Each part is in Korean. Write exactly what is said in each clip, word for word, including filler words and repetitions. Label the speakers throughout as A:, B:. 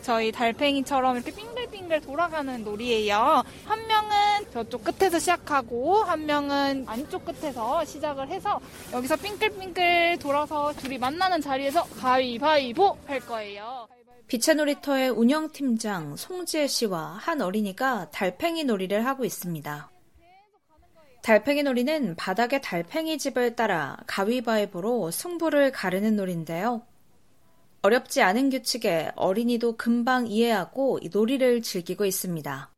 A: 저희 달팽이처럼 이렇게 빙글빙글 돌아가는 놀이예요. 한 명은 저쪽 끝에서 시작하고 한 명은 안쪽 끝에서 시작을 해서 여기서 빙글빙글 돌아서 둘이 만나는 자리에서 가위바위보 할 거예요.
B: 빛의 놀이터의 운영팀장 송지혜 씨와 한 어린이가 달팽이 놀이를 하고 있습니다. 달팽이 놀이는 바닥의 달팽이 집을 따라 가위바위보로 승부를 가르는 놀이인데요. 어렵지 않은 규칙에 어린이도 금방 이해하고 이 놀이를 즐기고 있습니다.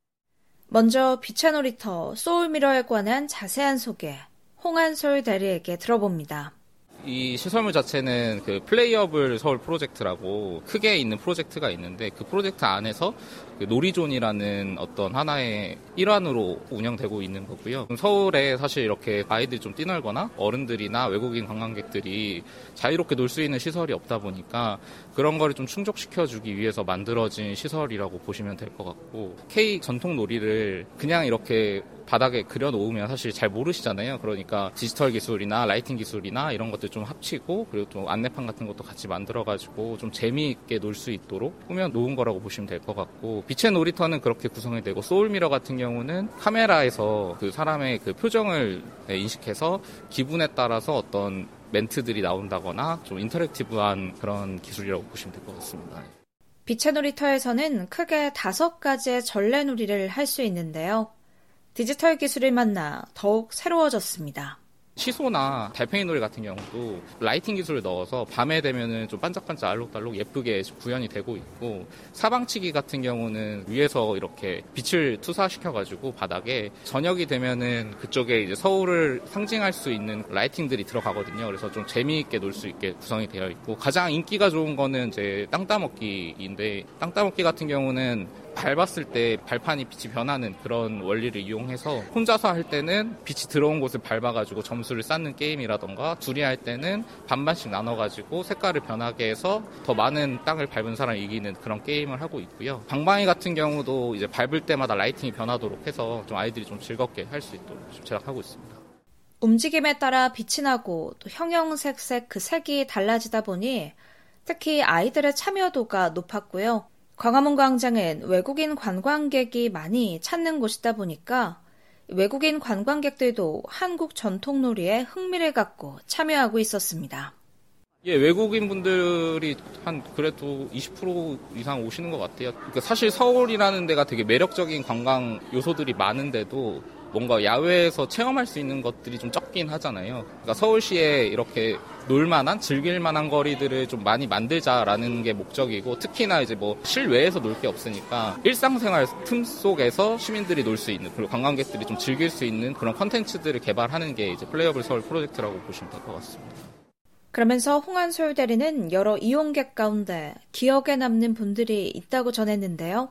B: 먼저 빛의 놀이터 소울미러에 관한 자세한 소개, 홍한솔 대리에게 들어봅니다.
C: 이 시설물 자체는 그 플레이어블 서울 프로젝트라고 크게 있는 프로젝트가 있는데 그 프로젝트 안에서 그 놀이존이라는 어떤 하나의 일환으로 운영되고 있는 거고요. 서울에 사실 이렇게 아이들이 좀 뛰놀거나 어른들이나 외국인 관광객들이 자유롭게 놀 수 있는 시설이 없다 보니까 그런 거를 좀 충족시켜주기 위해서 만들어진 시설이라고 보시면 될 것 같고, K 전통 놀이를 그냥 이렇게 바닥에 그려놓으면 사실 잘 모르시잖아요. 그러니까 디지털 기술이나 라이팅 기술이나 이런 것들 좀 합치고 그리고 또 안내판 같은 것도 같이 만들어가지고 좀 재미있게 놀 수 있도록 꾸며 놓은 거라고 보시면 될 것 같고, 빛의 놀이터는 그렇게 구성이 되고 소울미러 같은 경우는 카메라에서 그 사람의 그 표정을 인식해서 기분에 따라서 어떤 멘트들이 나온다거나 좀 인터랙티브한 그런 기술이라고 보시면 될 것 같습니다.
B: 빛의 놀이터에서는 크게 다섯 가지의 전래놀이를 할 수 있는데요. 디지털 기술을 만나 더욱 새로워졌습니다.
C: 시소나 달팽이 놀이 같은 경우도 라이팅 기술을 넣어서 밤에 되면은 좀 반짝반짝 알록달록 예쁘게 구현이 되고 있고, 사방치기 같은 경우는 위에서 이렇게 빛을 투사시켜가지고 바닥에 저녁이 되면은 그쪽에 이제 서울을 상징할 수 있는 라이팅들이 들어가거든요. 그래서 좀 재미있게 놀 수 있게 구성이 되어 있고, 가장 인기가 좋은 거는 이제 땅 따먹기인데, 땅 따먹기 같은 경우는 밟았을 때 발판이 빛이 변하는 그런 원리를 이용해서 혼자서 할 때는 빛이 들어온 곳을 밟아가지고 점수를 쌓는 게임이라던가, 둘이 할 때는 반반씩 나눠가지고 색깔을 변하게 해서 더 많은 땅을 밟은 사람이 이기는 그런 게임을 하고 있고요. 방방이 같은 경우도 이제 밟을 때마다 라이팅이 변하도록 해서 좀 아이들이 좀 즐겁게 할 수 있도록 제작하고 있습니다.
B: 움직임에 따라 빛이 나고 또 형형색색 그 색이 달라지다 보니 특히 아이들의 참여도가 높았고요. 광화문 광장은 외국인 관광객이 많이 찾는 곳이다 보니까 외국인 관광객들도 한국 전통놀이에 흥미를 갖고 참여하고 있었습니다.
C: 예, 외국인 분들이 한 그래도 이십 퍼센트 이상 오시는 것 같아요. 그러니까 사실 서울이라는 데가 되게 매력적인 관광 요소들이 많은데도 뭔가 야외에서 체험할 수 있는 것들이 좀 적긴 하잖아요. 그러니까 서울시에 이렇게 놀만한, 즐길만한 거리들을 좀 많이 만들자라는 게 목적이고, 특히나 이제 뭐 실외에서 놀 게 없으니까 일상생활 틈 속에서 시민들이 놀 수 있는, 그리고 관광객들이 좀 즐길 수 있는 그런 컨텐츠들을 개발하는 게 이제 플레이어블 서울 프로젝트라고 보시면 될 것 같습니다.
B: 그러면서 홍한솔 대리는 여러 이용객 가운데 기억에 남는 분들이 있다고 전했는데요.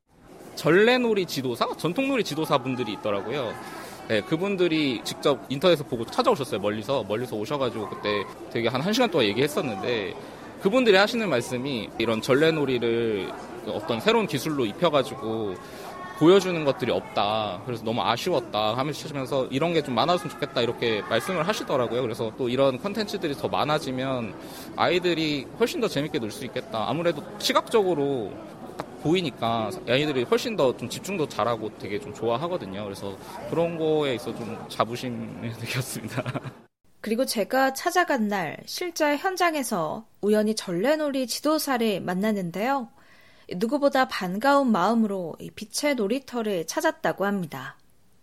C: 전래놀이 지도사? 전통놀이 지도사분들이 있더라고요. 네, 그분들이 직접 인터넷에서 보고 찾아오셨어요. 멀리서. 멀리서 오셔가지고 그때 되게 한 1시간 동안 얘기했었는데, 그분들이 하시는 말씀이 이런 전래놀이를 어떤 새로운 기술로 입혀가지고 보여주는 것들이 없다. 그래서 너무 아쉬웠다 하면서 이런 게 좀 많아졌으면 좋겠다 이렇게 말씀을 하시더라고요. 그래서 또 이런 컨텐츠들이 더 많아지면 아이들이 훨씬 더 재밌게 놀 수 있겠다. 아무래도 시각적으로 딱 보이니까 아이들이 훨씬 더 좀 집중도 잘하고 되게 좀 좋아하거든요. 그래서 그런 거에 있어 좀 자부심을 느꼈습니다.
B: 그리고 제가 찾아간 날 실제 현장에서 우연히 전래놀이 지도사를 만났는데요. 누구보다 반가운 마음으로 빛의 놀이터를 찾았다고 합니다.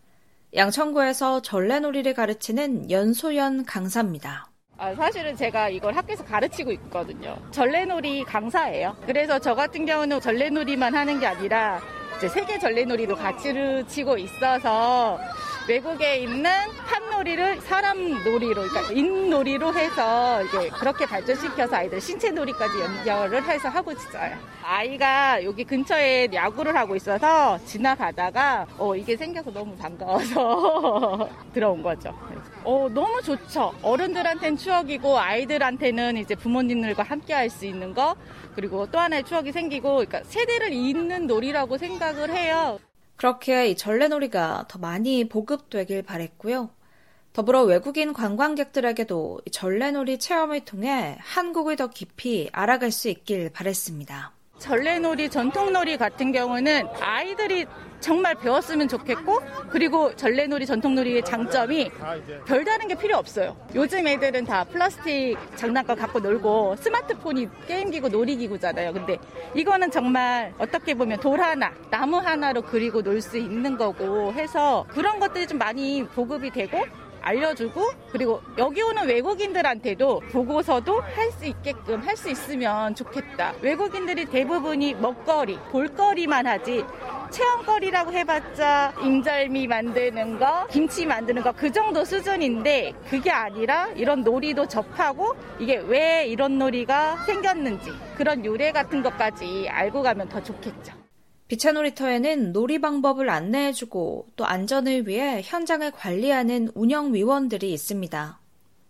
B: 양천구에서 전래놀이를 가르치는 연소연 강사입니다.
D: 아, 사실은 제가 이걸 학교에서 가르치고 있거든요. 전래놀이 강사예요. 그래서 저 같은 경우는 전래놀이만 하는 게 아니라 이제 세계 전래놀이도 같이 치고 있어서 외국에 있는 판놀이를 사람 놀이로, 그러니까 인놀이로 해서 이게 그렇게 발전시켜서 아이들 신체 놀이까지 연결을 해서 하고 있어요. 아이가 여기 근처에 야구를 하고 있어서 지나가다가 어 이게 생겨서 너무 반가워서 들어온 거죠. 어 너무 좋죠. 어른들한테는 추억이고 아이들한테는 이제 부모님들과 함께 할 수 있는 거, 그리고 또 하나의 추억이 생기고, 그러니까 세대를 잇는 놀이라고 생각을 해요.
B: 그렇게 이 전래놀이가 더 많이 보급되길 바랬고요. 더불어 외국인 관광객들에게도 이 전래놀이 체험을 통해 한국을 더 깊이 알아갈 수 있길 바랬습니다.
D: 전래놀이, 전통놀이 같은 경우는 아이들이 정말 배웠으면 좋겠고, 그리고 전래놀이, 전통놀이의 장점이 별다른 게 필요 없어요. 요즘 애들은 다 플라스틱 장난감 갖고 놀고 스마트폰이 게임기고 놀이기구잖아요. 근데 이거는 정말 어떻게 보면 돌 하나, 나무 하나로 그리고 놀 수 있는 거고 해서 그런 것들이 좀 많이 보급이 되고 알려주고, 그리고 여기 오는 외국인들한테도 보고서도 할 수 있게끔 할 수 있으면 좋겠다. 외국인들이 대부분이 먹거리, 볼거리만 하지 체험거리라고 해봤자 인절미 만드는 거, 김치 만드는 거 그 정도 수준인데, 그게 아니라 이런 놀이도 접하고 이게 왜 이런 놀이가 생겼는지 그런 유래 같은 것까지 알고 가면 더 좋겠죠.
B: 비차놀이터에는 놀이 방법을 안내해주고 또 안전을 위해 현장을 관리하는 운영위원들이 있습니다.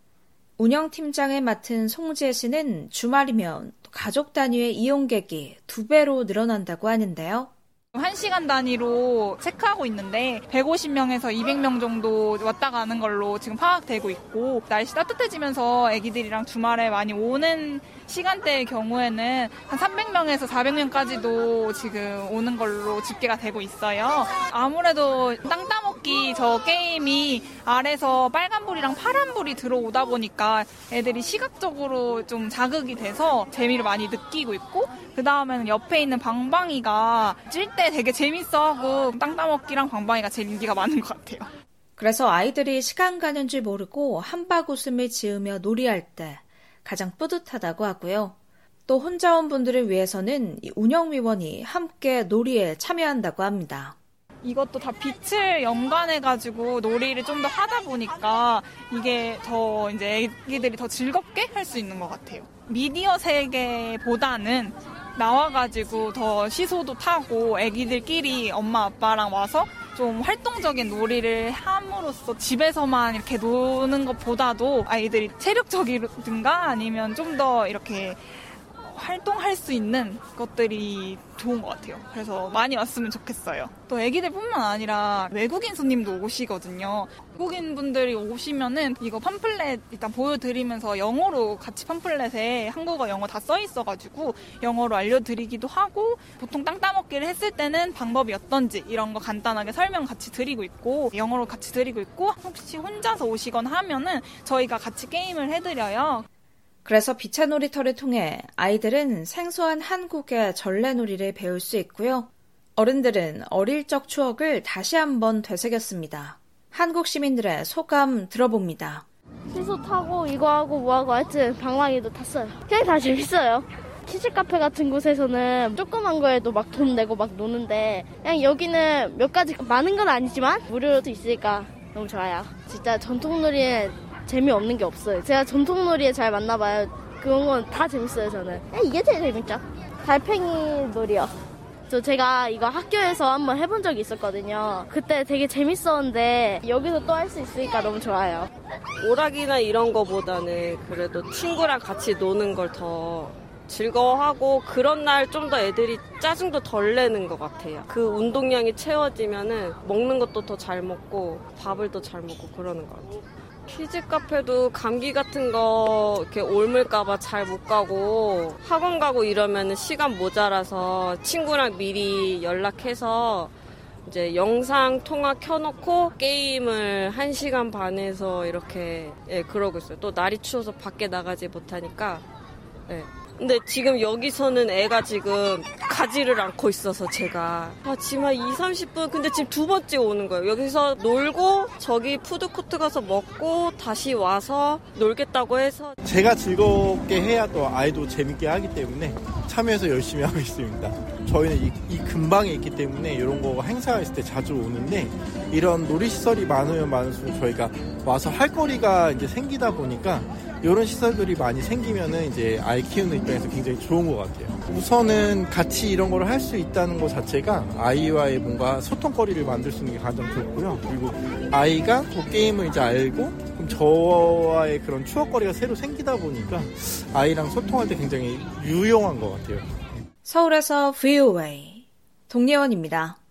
B: 운영팀장을 맡은 송지혜 씨는 주말이면 가족 단위의 이용객이 두 배로 늘어난다고 하는데요.
A: 한 시간 단위로 체크하고 있는데 백오십 명에서 이백 명 정도 왔다 가는 걸로 지금 파악되고 있고, 날씨 따뜻해지면서 애기들이랑 주말에 많이 오는 시간대의 경우에는 한 삼백 명에서 사백 명까지도 지금 오는 걸로 집계가 되고 있어요. 아무래도 땅 따먹기 저 게임이 아래서 빨간불이랑 파란불이 들어오다 보니까 애들이 시각적으로 좀 자극이 돼서 재미를 많이 느끼고 있고, 그 다음에는 옆에 있는 방방이가 찔 때 되게 재밌어하고 땅 따먹기랑 방방이가 제일 인기가 많은 것 같아요.
B: 그래서 아이들이 시간 가는 줄 모르고 한박 웃음을 지으며 놀이할 때 가장 뿌듯하다고 하고요. 또 혼자 온 분들을 위해서는 이 운영위원이 함께 놀이에 참여한다고 합니다.
A: 이것도 다 빛을 연관해가지고 놀이를 좀 더 하다 보니까 이게 더 이제 애기들이 더 즐겁게 할 수 있는 것 같아요. 미디어 세계보다는 나와가지고 더 시소도 타고 애기들끼리 엄마 아빠랑 와서 좀 활동적인 놀이를 함으로써 집에서만 이렇게 노는 것보다도 아이들이 체력적이든가 아니면 좀 더 이렇게 활동할 수 있는 것들이 좋은 것 같아요. 그래서 많이 왔으면 좋겠어요. 또 애기들뿐만 아니라 외국인 손님도 오시거든요. 외국인 분들이 오시면은 이거 팜플렛 일단 보여드리면서 영어로 같이 팜플렛에 한국어, 영어 다 써 있어가지고 영어로 알려드리기도 하고, 보통 땅 따먹기를 했을 때는 방법이 어떤지 이런 거 간단하게 설명 같이 드리고 있고, 영어로 같이 드리고 있고, 혹시 혼자서 오시거나 하면은 저희가 같이 게임을 해드려요.
B: 그래서 비차놀이터를 통해 아이들은 생소한 한국의 전래놀이를 배울 수 있고요. 어른들은 어릴 적 추억을 다시 한번 되새겼습니다. 한국 시민들의 소감 들어봅니다.
E: 시소 타고 이거 하고 뭐 하고 하여튼 방망이도 탔어요. 그냥 다 재밌어요. 키즈 카페 같은 곳에서는 조그만 거에도 막 돈 내고 막 노는데, 그냥 여기는 몇 가지 많은 건 아니지만 무료도 있으니까 너무 좋아요. 진짜 전통놀이는 재미없는 게 없어요. 제가 전통놀이에 잘 맞나봐요. 그런 건 다 재밌어요, 저는. 이게 제일 재밌죠. 달팽이 놀이요. 저 제가 이거 학교에서 한번 해본 적이 있었거든요. 그때 되게 재밌었는데 여기서 또 할 수 있으니까 너무 좋아요.
F: 오락이나 이런 거보다는 그래도 친구랑 같이 노는 걸 더 즐거워하고, 그런 날 좀 더 애들이 짜증도 덜 내는 것 같아요. 그 운동량이 채워지면은 먹는 것도 더 잘 먹고 밥을 더 잘 먹고 그러는 것 같아요. 키즈 카페도 감기 같은 거 이렇게 옮을까봐 잘 못 가고, 학원 가고 이러면 시간 모자라서 친구랑 미리 연락해서 이제 영상 통화 켜놓고 게임을 한 시간 반에서 이렇게, 예, 그러고 있어요. 또 날이 추워서 밖에 나가지 못하니까. 예. 근데 지금 여기서는 애가 지금 가지를 않고 있어서 제가 아 지금 한 이삼십 분 근데 지금 두 번째 오는 거예요. 여기서 놀고 저기 푸드코트 가서 먹고 다시 와서 놀겠다고 해서.
G: 제가 즐겁게 해야 또 아이도 재밌게 하기 때문에 참여해서 열심히 하고 있습니다. 저희는 이, 이 근방에 있기 때문에 이런 거 행사가 있을 때 자주 오는데, 이런 놀이시설이 많으면 많을수록 저희가 와서 할 거리가 이제 생기다 보니까 이런 시설들이 많이 생기면은 이제 아이 키우는 입장에서 굉장히 좋은 것 같아요. 우선은 같이 이런 걸 할 수 있다는 것 자체가 아이와의 뭔가 소통거리를 만들 수 있는 게 가장 좋고요. 그리고 아이가 그 게임을 이제 알고 그럼 저와의 그런 추억거리가 새로 생기다 보니까 아이랑 소통할 때 굉장히 유용한 것 같아요.
B: 서울에서 브이오에이 동예원입니다.